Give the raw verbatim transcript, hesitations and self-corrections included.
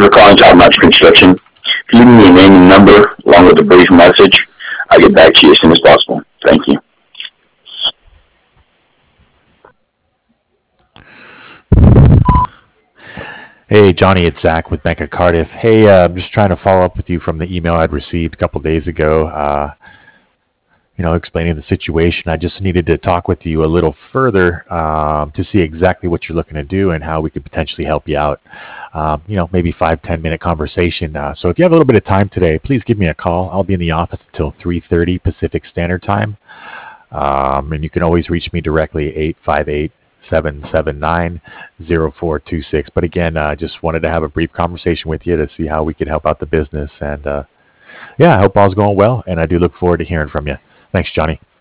for calling Top Notch Construction. If you leave me your name and number along with a brief message, I'll get back to you as soon as possible. Thank you. Hey, Johnny, it's Zach with Bank of Cardiff. Hey, uh, I'm just trying to follow up with you from the email I'd received a couple days ago, uh, you know, explaining the situation. I just needed to talk with you a little further um, to see exactly what you're looking to do and how we could potentially help you out. Um, you know, maybe five, ten minute conversation. Uh, so if you have a little bit of time today, please give me a call. I'll be in the office until three thirty Pacific Standard Time. Um, and you can always reach me directly, eight five eight, seven seven nine, zero four two six. But again, I uh, just wanted to have a brief conversation with you to see how we could help out the business. And uh, yeah, I hope all's going well. And I do look forward to hearing from you. Thanks, Johnny.